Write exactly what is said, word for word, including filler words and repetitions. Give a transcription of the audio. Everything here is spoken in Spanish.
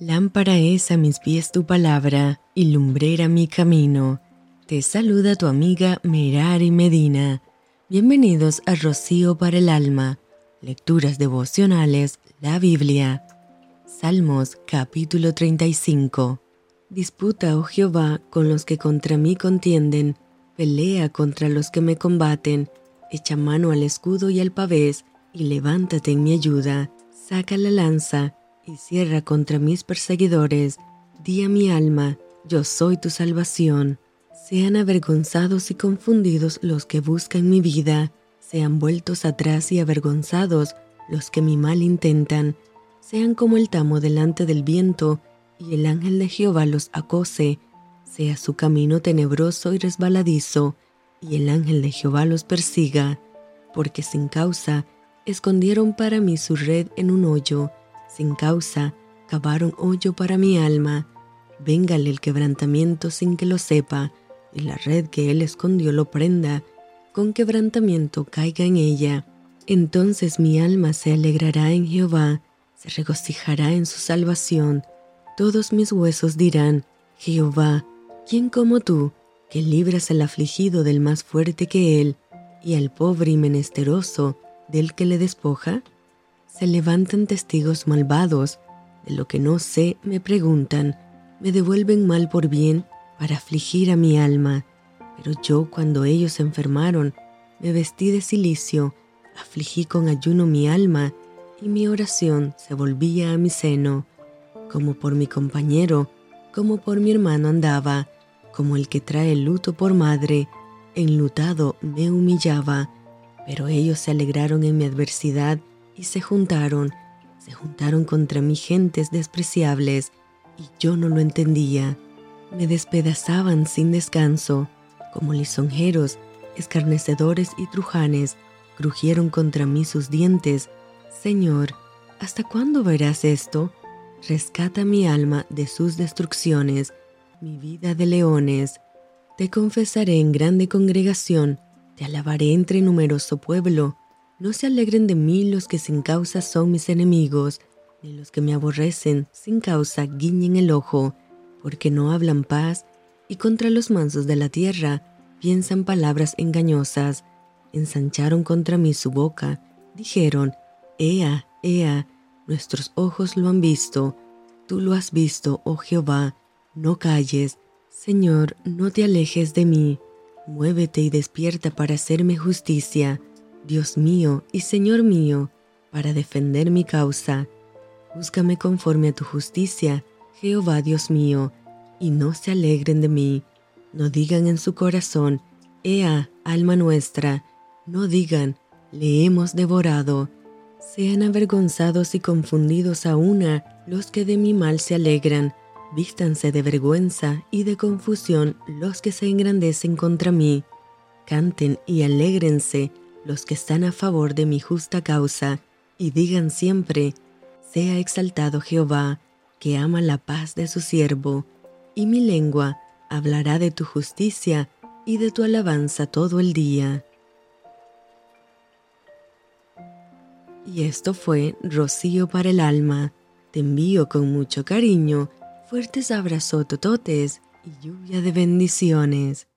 Lámpara es a mis pies tu palabra y lumbrera mi camino. Te saluda tu amiga Merari Medina. Bienvenidos a Rocío para el Alma, Lecturas Devocionales, la Biblia. Salmos capítulo treinta y cinco. Disputa, oh Jehová, con los que contra mí contienden, pelea contra los que me combaten, echa mano al escudo y al pavés, y levántate en mi ayuda. Saca la lanza y cierra contra mis perseguidores. Di a mi alma, yo soy tu salvación. Sean avergonzados y confundidos los que buscan mi vida, sean vueltos atrás y avergonzados los que mi mal intentan, sean como el tamo delante del viento, y el ángel de Jehová los acose, sea su camino tenebroso y resbaladizo, y el ángel de Jehová los persiga, porque sin causa escondieron para mí su red en un hoyo, sin causa cavaron hoyo para mi alma. Véngale el quebrantamiento sin que lo sepa, y la red que él escondió lo prenda, con quebrantamiento caiga en ella. Entonces mi alma se alegrará en Jehová, se regocijará en su salvación. Todos mis huesos dirán, Jehová, ¿quién como tú, que libras al afligido del más fuerte que él, y al pobre y menesteroso del que le despoja? Se levantan testigos malvados, de lo que no sé me preguntan, me devuelven mal por bien para afligir a mi alma. Pero yo, cuando ellos se enfermaron, me vestí de cilicio, afligí con ayuno mi alma, y mi oración se volvía a mi seno. Como por mi compañero, como por mi hermano andaba, como el que trae luto por madre, enlutado me humillaba. Pero ellos se alegraron en mi adversidad y se juntaron, se juntaron contra mí gentes despreciables, y yo no lo entendía. Me despedazaban sin descanso, como lisonjeros, escarnecedores y trujanes, crujieron contra mí sus dientes. Señor, ¿hasta cuándo verás esto? Rescata mi alma de sus destrucciones, mi vida de leones. Te confesaré en grande congregación, te alabaré entre numeroso pueblo. No se alegren de mí los que sin causa son mis enemigos, ni los que me aborrecen sin causa guiñen el ojo, porque no hablan paz, y contra los mansos de la tierra piensan palabras engañosas. Ensancharon contra mí su boca, dijeron, Ea, Ea, nuestros ojos lo han visto. Tú lo has visto, oh Jehová, no calles. Señor, no te alejes de mí. Muévete y despierta para hacerme justicia, Dios mío y Señor mío, para defender mi causa. Júzgame conforme a tu justicia, Jehová Dios mío, y no se alegren de mí. No digan en su corazón, Ea, alma nuestra. No digan, le hemos devorado. Sean avergonzados y confundidos a una los que de mi mal se alegran. Vístanse de vergüenza y de confusión los que se engrandecen contra mí. Canten y alégrense los que están a favor de mi justa causa, y digan siempre, sea exaltado Jehová, que ama la paz de su siervo, y mi lengua hablará de tu justicia y de tu alabanza todo el día. Y esto fue Rocío para el Alma. Te envío con mucho cariño, fuertes abrazos tototes y lluvia de bendiciones.